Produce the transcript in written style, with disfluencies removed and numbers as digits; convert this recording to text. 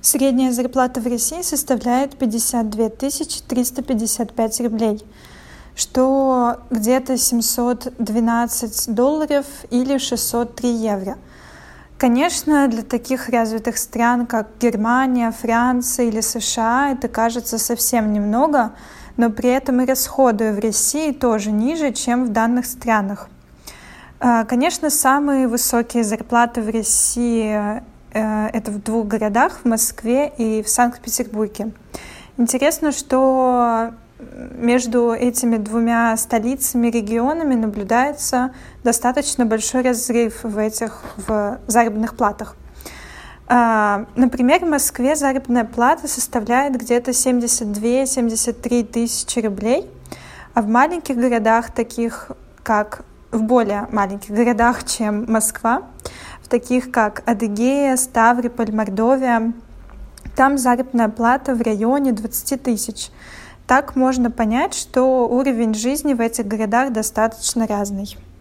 Средняя зарплата в России составляет 52 355 рублей, что где-то $712 или 603 евро. Конечно, для таких развитых стран, как Германия, Франция или США, это кажется совсем немного, но при этом и расходы в России тоже ниже, чем в данных странах. Конечно, самые высокие зарплаты в России это в двух городах, в Москве и в Санкт-Петербурге. Интересно, что между этими двумя столицами, регионами наблюдается достаточно большой разрыв в заработных платах. Например, в Москве заработная плата составляет где-то 72-73 тысячи рублей, а в маленьких городах, таких как в более маленьких городах, чем Москва, в таких как Адыгея, Ставрополь, Мордовия, там заработная плата в районе 20 тысяч. Так можно понять, что уровень жизни в этих городах достаточно разный.